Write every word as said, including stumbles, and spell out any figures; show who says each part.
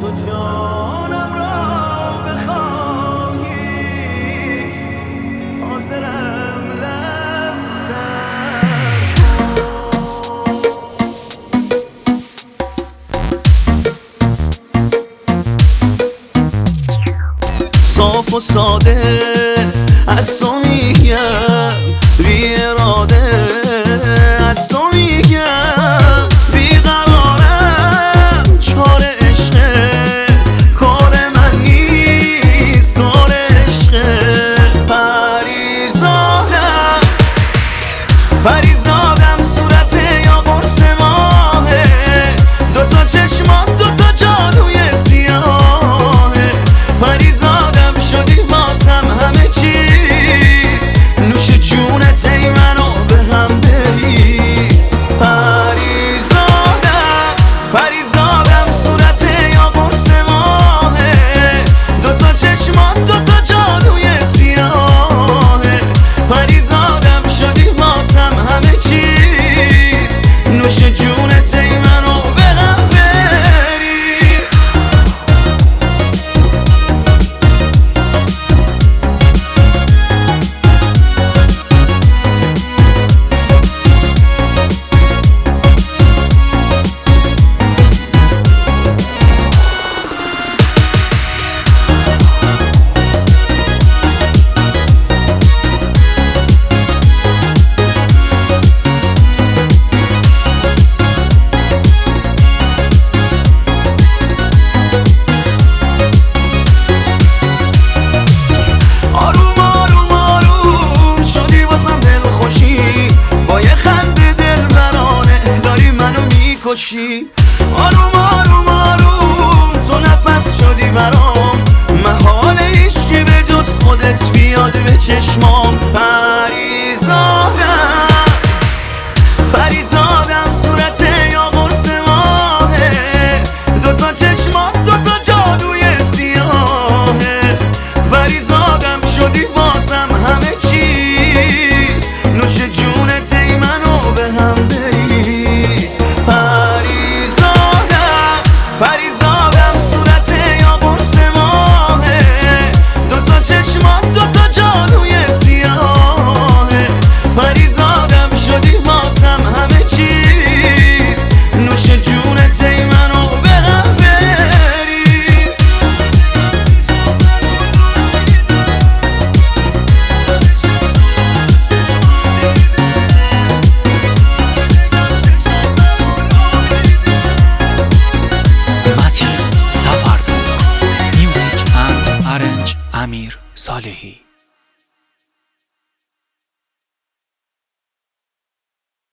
Speaker 1: تو جانم را بخواهی حاضرم لب در صاف و ساده از تو میگم، بی اراده از تو میگم، بیقرارم چار عشقه، کار من نیست کار عشقه. پریزادم پریزادم صورت یا قرص ماهه، دوتا چشمات دوتا جادوی سیاهه. پریزادم شدی واسم همه چیز، نوش جونت ای منو به هم بریز. پریزادم پریزادم صورت یا قرص ماهه، دوتا چشمات دوتا جادوی سیاهه. پریزادم شدی واسم همه چیز، نوش جونت ای منو به هم بریز. آروم آروم آروم تو نفس شدی برام، محال عشقی به جز خودت بیاد به چشمام. پریزادم پریزادم صورت یا قرص ماهه، دوتا چشمات دوتا جادوی سیاهه. پریزادم شدی واسم همه چیز، نوش جونت ای منو به هم بریز. پریزادم پریزادم صورت یا قرص ماهه، دوتا چشمات دوتا جادوی سیاهه. پریزادم شدی واسم همه چیز، نوش جونت ای منو به هم بریز.
Speaker 2: متین سفرپور، میوزیک اند ارنج امیر صالحی.